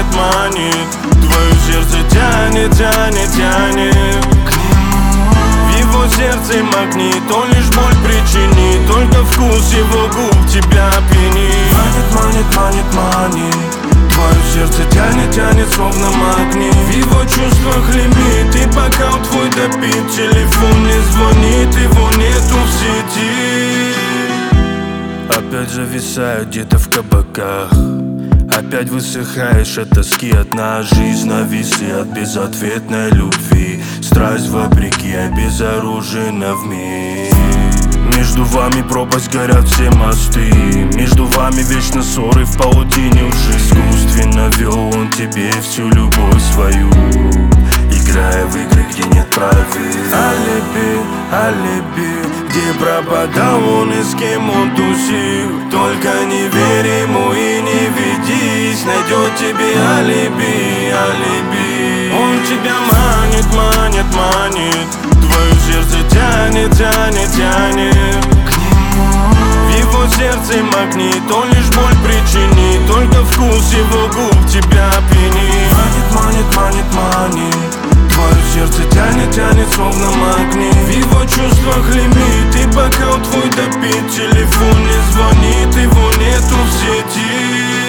манит. Твое сердце тянет к нему. В его сердце магнит, он лишь боль причинит. Только вкус его губ тебя пьянит. Манит. Твое сердце тянет словно магнит. В его чувствах лимит, и бокал твой допит. Телефон не звонит, его нету в сети. Опять зависаю где-то в кабаках. Опять высыхаешь от тоски, одна жизнь нависи от безответной любви. Страсть вопреки обезоружена вмиг. Между вами пропасть, горят все мосты. Между вами вечно ссоры в паутине лжи. Искусственно вел он тебе всю любовь свою, играя в игры, где нет правил. Алиби, где пропадал он и с кем он тусил. Только не верь ему и не ведись, найдет тебе алиби. Он тебя манит. Твое сердце тянет к нему. В его сердце магнит, он лишь боль причинит. Только вкус его губ тебя пьянит. Манит. Твое сердце тянет словно магнит. В его чувствах лимит, и бокал твой допит. Телефон не звонит, его нету в сети.